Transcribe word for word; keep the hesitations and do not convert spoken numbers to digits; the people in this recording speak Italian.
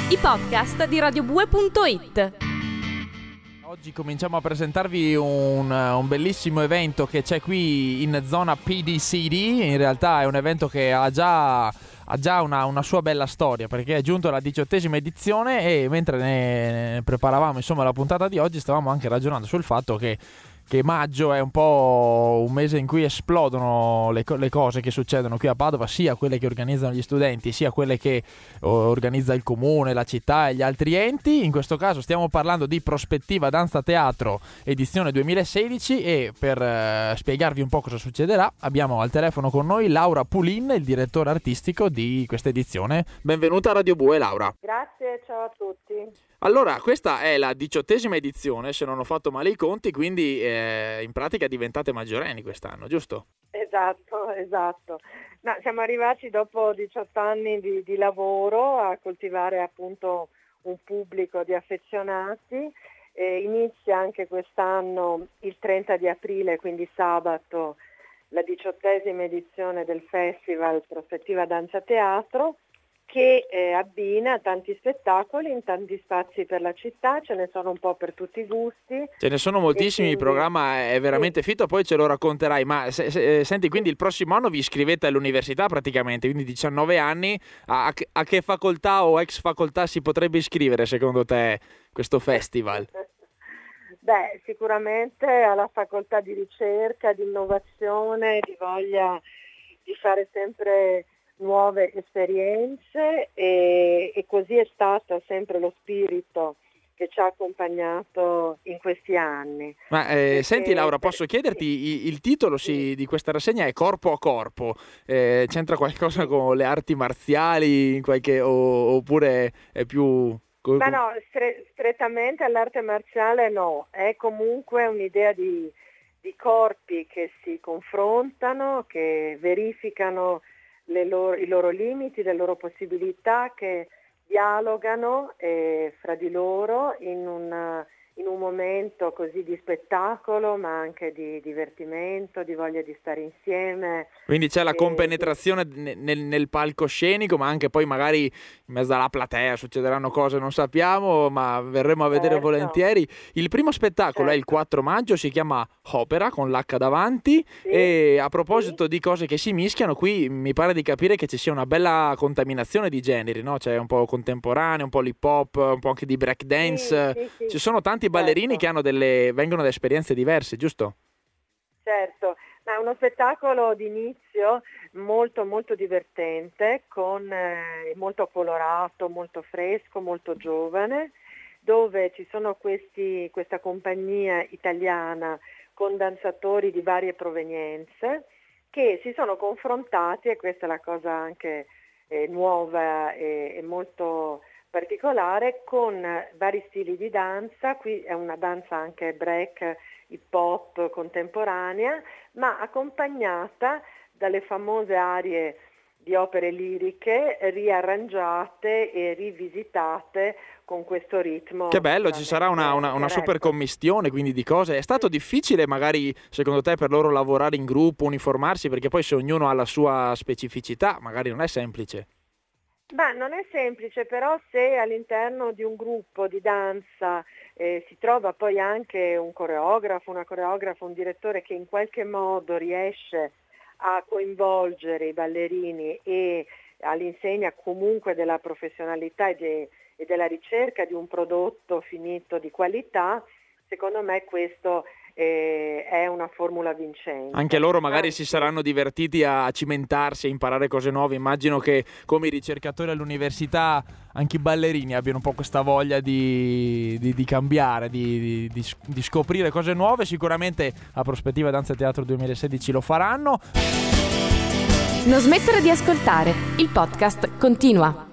i podcast di radiobue punto it. Oggi cominciamo a presentarvi un, un bellissimo evento che c'è qui in zona P D C D. In realtà è un evento che ha già, ha già una, una sua bella storia, perché è giunto alla diciottesima edizione e mentre ne, ne preparavamo insomma la puntata di oggi stavamo anche ragionando sul fatto che che maggio è un po' un mese in cui esplodono le, co- le cose che succedono qui a Padova, sia quelle che organizzano gli studenti, sia quelle che oh, organizza il comune, la città e gli altri enti. In questo caso stiamo parlando di Prospettiva Danza Teatro edizione duemilasedici e per eh, spiegarvi un po' cosa succederà abbiamo al telefono con noi Laura Pulin, il direttore artistico di questa edizione. Benvenuta a Radio Bue, Laura. Grazie, ciao a tutti. Allora, questa è la diciottesima edizione, se non ho fatto male i conti, quindi eh, in pratica diventate maggiorenni quest'anno, giusto? Esatto, esatto. No, siamo arrivati dopo diciotto anni di, di lavoro a coltivare appunto un pubblico di affezionati. E inizia anche quest'anno il trenta di aprile, quindi sabato, la diciottesima edizione del Festival Prospettiva Danza Teatro, che eh, abbina tanti spettacoli in tanti spazi per la città, ce ne sono un po' per tutti i gusti. Ce ne sono moltissimi, quindi il programma è veramente sì. fitto, poi ce lo racconterai, ma se, se, senti, quindi il prossimo anno vi iscrivete all'università praticamente, quindi diciannove anni, a, a che facoltà o ex facoltà si potrebbe iscrivere secondo te questo festival? Beh, sicuramente alla facoltà di ricerca, di innovazione, di voglia di fare sempre nuove esperienze e, e così è stato sempre lo spirito che ci ha accompagnato in questi anni. Ma eh, senti Laura, posso chiederti, il, il titolo sì, di questa rassegna è Corpo a Corpo, eh, c'entra qualcosa con le arti marziali in qualche, o, oppure è più... Ma no, stre- strettamente all'arte marziale no, è comunque un'idea di, di corpi che si confrontano, che verificano Le loro, i loro limiti, le loro possibilità, che dialogano eh, fra di loro in un, in un momento così di spettacolo, ma anche di divertimento, di voglia di stare insieme. Quindi c'è la compenetrazione e... nel, nel palcoscenico, ma anche poi magari in mezzo alla platea succederanno cose, non sappiamo, ma verremo a vedere certo. volentieri. Il primo spettacolo certo. è il quattro maggio, si chiama Opera con l'H davanti, sì. e a proposito sì. di cose che si mischiano, qui mi pare di capire che ci sia una bella contaminazione di generi, no? C'è un po' contemporaneo, un po' l'hip hop, un po' anche di break dance, sì, sì, sì. Ci sono tanti ballerini certo. che hanno delle, vengono da esperienze diverse, giusto? Certo, ma è uno spettacolo d'inizio molto molto divertente, con eh, molto colorato, molto fresco, molto giovane, dove ci sono questi, questa compagnia italiana con danzatori di varie provenienze che si sono confrontati, e questa è la cosa anche eh, nuova e, e molto particolare, con vari stili di danza. Qui è una danza anche break, hip hop contemporanea, ma accompagnata dalle famose arie di opere liriche riarrangiate e rivisitate con questo ritmo. Che bello, ci sarà una, una, una super commistione quindi di cose. È stato difficile magari secondo te per loro lavorare in gruppo, uniformarsi, perché poi se ognuno ha la sua specificità magari non è semplice? Beh, non è semplice, però se all'interno di un gruppo di danza eh, si trova poi anche un coreografo, una coreografa, un direttore che in qualche modo riesce a coinvolgere i ballerini e all'insegna comunque della professionalità e, de, e della ricerca di un prodotto finito di qualità, secondo me questo eh, è una formula vincente. Anche loro magari Anzi. si saranno divertiti a cimentarsi, a imparare cose nuove. Immagino che come i ricercatori all'università anche i ballerini abbiano un po' questa voglia di, di, di cambiare, di, di, di scoprire cose nuove. Sicuramente a Prospettiva Danza Teatro duemilasedici lo faranno. Non smettere di ascoltare, il podcast continua.